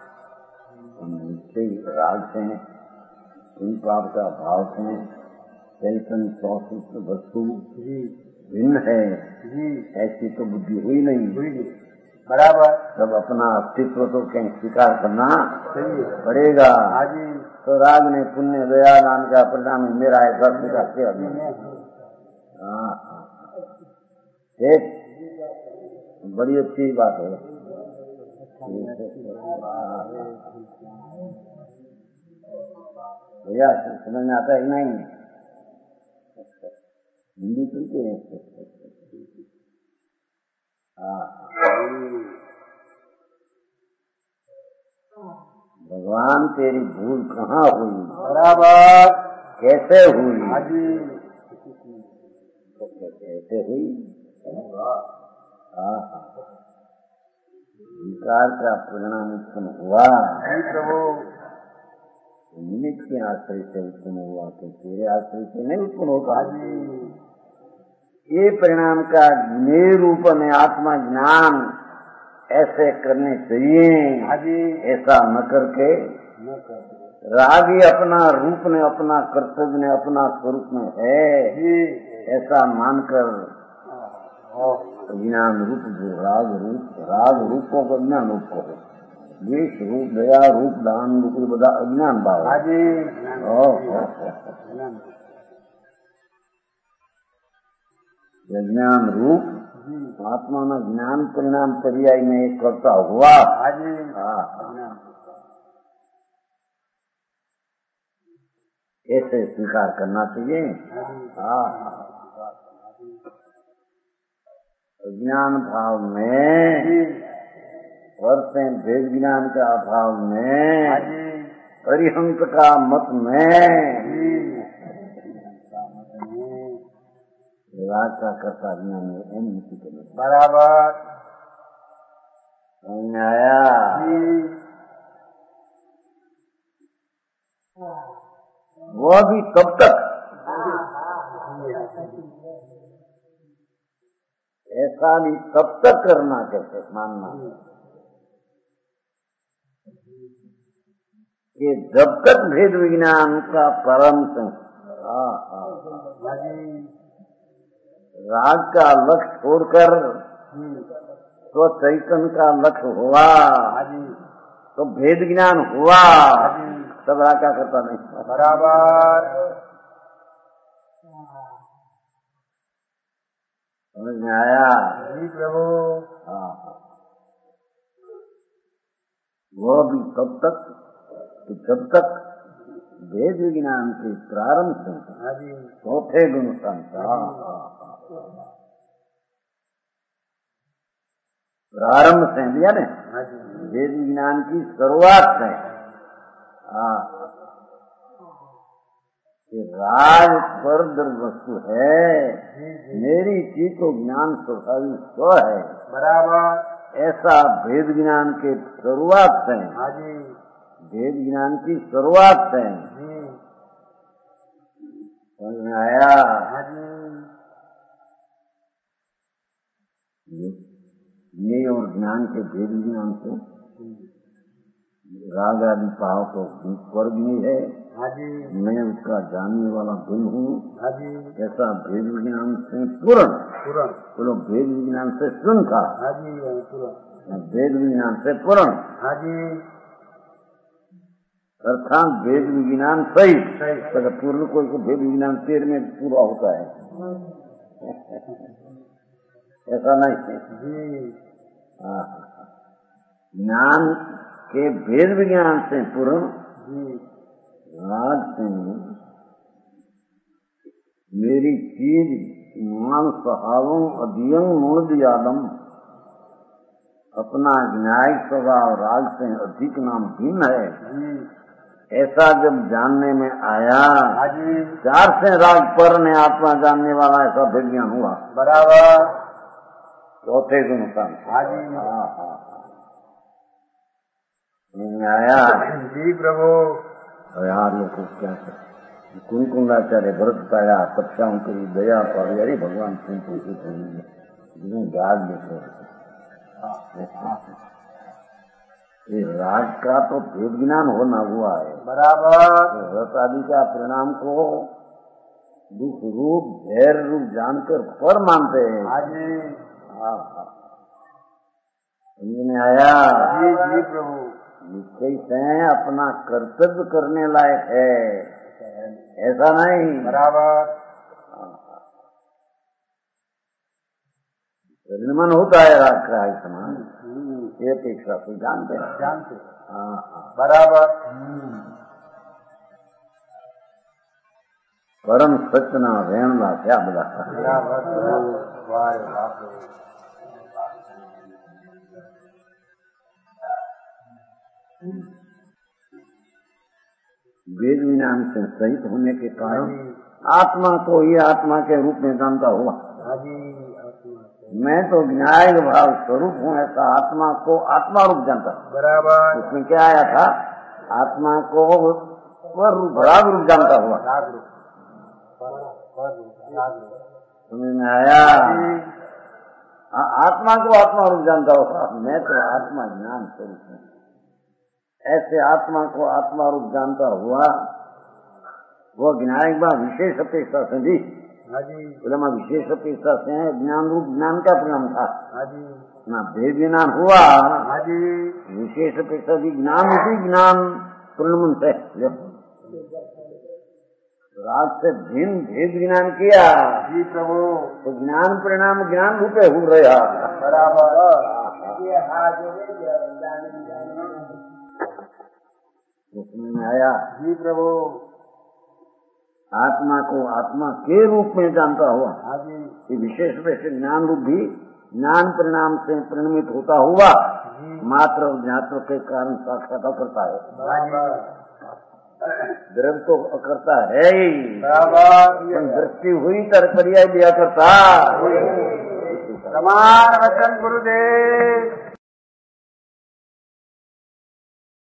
नीचे राग से इन पाप का भाव से चैतन्य सौसूत्र वस्तु भिन्न है, ऐसी तो बुद्धि हुई नहीं। बराबर तब अपना अस्तित्व तो कहीं स्वीकार करना पड़ेगा। तो राग ने पुण्य दया दान का परिणाम मेरा ऐसा स्वीकार किया। एक बड़ी अच्छी बात है। भैया समझ में आता है कि नहीं? हिंदी सुनते हैं। भगवान तेरी भूल कहाँ हुई, बराबर कैसे हुई, कैसे हुई? विकार का परिणाम उत्पन्न हुआ, निमित्त के आश्रय से उत्पन्न हुआ, तो तेरे आश्रय से नहीं उत्पन्न होगा। ये परिणाम का निरूपण है आत्मा ज्ञान, ऐसे करने चाहिए। ऐसा न करके राग ही अपना रूप में, अपना कर्तव्य में, अपना स्वरूप में है, ऐसा मानकर ज्ञान रूप जो राग रूप राग रूपों को ज्ञान रूप को द्वेष रूप दया रूप दान रूप बता अज्ञान भाव। ज्ञान रूप आत्मा में ज्ञान परिणाम पर्याय में एक करता हुआ। ऐसे स्वीकार करना चाहिए। अज्ञान भाव में वर्षे भेद ज्ञान का अभाव में अरिहंत का मत में विवाद का कर्ता ज्ञान में बराबर आया। वो भी तब तक ऐसा नहीं, तब तक करना कैसे मानना। कि जब तक भेद विज्ञान का परम राग का लक्ष्य छोड़कर तो चैतन्य का लक्ष्य हुआ तो भेद ज्ञान हुआ, तब राग का करता नहीं। बराबर समझ में आया? जी प्रभु। हाँ, वो भी तब तक कि जब तक भेद विज्ञान के प्रारंभ से चौथे गुण संसार प्रारंभ से दिया ने वेद विज्ञान की शुरुआत से राज पर वस्तु है, मेरी चीज को ज्ञान स्वभाविक स्व है। बराबर ऐसा भेद ज्ञान के शुरुआत से वेद ज्ञान की शुरुआत से समझ में आया? ये और ज्ञान के भेद ज्ञान से राग आदि भाव तो स्वर्ग में है, मैं उसका जानने वाला भिन्न हूँ। ऐसा भेद विज्ञान से पूर्ण बोलो, भेद विज्ञान से सुन था, भेद विज्ञान से पूर्ण अर्थात भेद विज्ञान सही तो पूर्ण कोई को भेद विज्ञान तेर में पूरा होता है, ऐसा नहीं। ज्ञान के भेद विज्ञान से पूर्ण राग से मेरी चीज मान सहावों अधियम मूल दियादम अपना न्यायिक स्वभाव राग से अधिक नाम भिन्न है, ऐसा जब जानने में आया चार से राग पर ने आत्मा जानने वाला ऐसा विज्ञान हुआ। बराबर चौथे गुण का आया जी प्रभु। यार लोग क्या कर कुल कुंडाचार्य भरत पाया तपस्याओं के लिए दया पर यारी भगवान सिंह जिन्हें राग देते ये राग का तो भेद ज्ञान होना हुआ है। बराबर भरत आदि का परिणाम को दुख रूप धैर्य रूप जानकर पर मानते हैं। हाँ हाँ समझ में आया? जी जी प्रभु। कैसे अपना कर्तव्य करने लायक है, ऐसा नहीं। बराबर परिणमन होता है राग का समान ये अपेक्षा से जानते हैं जानते हाँ बराबर परम सचना वेणला क्या बोला वेद विज्ञान से सहित होने के कारण आत्मा को ही आत्मा के रूप में जानता हुआ। मैं तो न्याय भाव स्वरूप हूँ ऐसा आत्मा को आत्मा रूप जानता। बराबर उसमें क्या आया था? आत्मा को राग रूप जानता हुआ। समझ में आया? आत्मा को आत्मा रूप जानता होगा। मैं तो आत्मा ज्ञान स्वरूप हूँ ऐसे आत्मा को आत्मा रूप जानता हुआ वो ज्ञान बात विशेष अपेक्षा से भी मैं विशेष अपेक्षा से ज्ञान रूप ज्ञान का परिणाम था ना भेद ज्ञान हुआ विशेष अपेक्षा भी ज्ञान रूपी ज्ञान परिणाम से राग से भिन्न भेद ज्ञान किया जी प्रभु तो ज्ञान परिणाम ज्ञान रूपे हो रहा। बराबर उसमें आया जी प्रभु आत्मा को आत्मा के रूप में जानता हुआ ये विशेष रूप से ज्ञान रूप भी ज्ञान परिणाम से परिणमित होता हुआ मात्र ज्ञातों के कारण साक्षात्कार करता है। द्रव्य तो करता है ही दृष्टि हुई तर पर्याय दिया करता। प्रमाण वचन गुरुदेव।